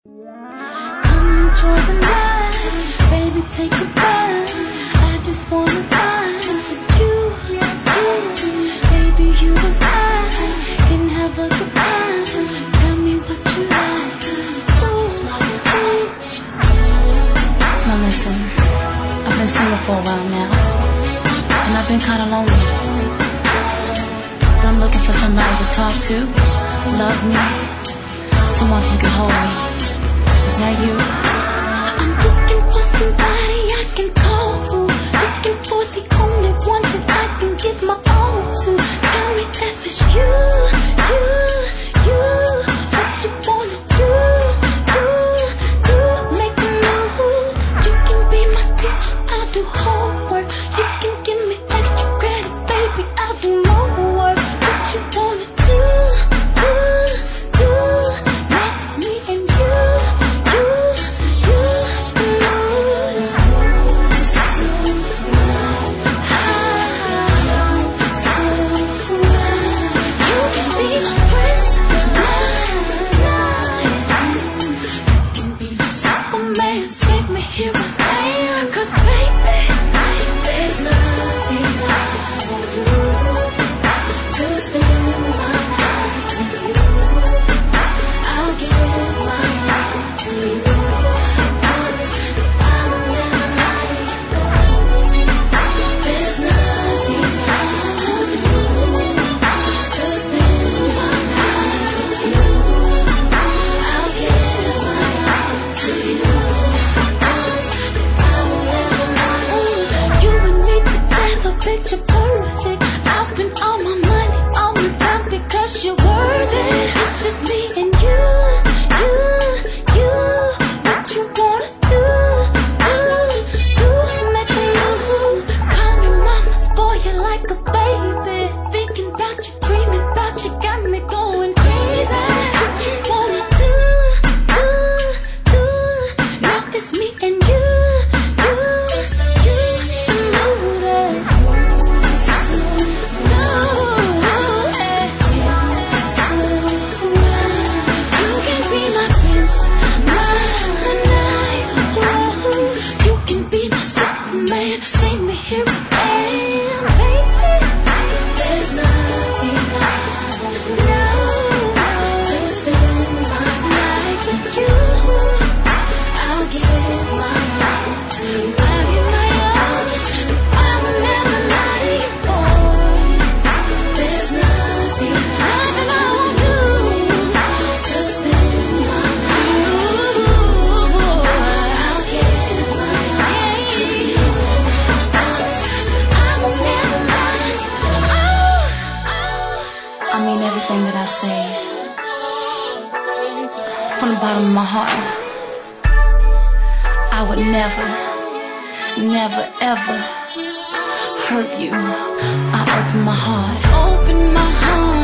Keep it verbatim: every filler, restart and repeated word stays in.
Come enjoy the night, baby, take a bite. I just wanna ride with you, you, baby, you and I can have a good time. Tell me what you like. Ooh, ooh. Now listen, I've been single for a while now, and I've been kinda lonely. But I'm looking for somebody to talk to, love me, someone who can hold me. Is that you? I'm looking for somebody I can call to, looking for the only one that I can give my all to. Tell me if it's you, you, you. What you wanna do, do, do. Make a move. You can be my teacher, I'll do homework. You can give me extra credit, baby, I'll do more work. What you wanna do, do, do. Now it's me and you. Picture perfect. I'll spend all my money, all my time because you're worth it. It's just me and you, you, you. What you wanna do, do, do. Make a move. Call me mama, spoil you like a baby. Thinking about you, dreaming about you, got me going crazy. What you wanna do, do, do. Now it's me and you. See me here and baby, there's nothing I won't do to spend my life with you. I'll give my all to you. I'll give my all. I will never lie to you, boy. There's nothing, nothing I won't do to spend my life with you. I'll give my all to you. I mean everything that I say from the bottom of my heart. I would never, never, ever hurt you. I open my heart, open my heart.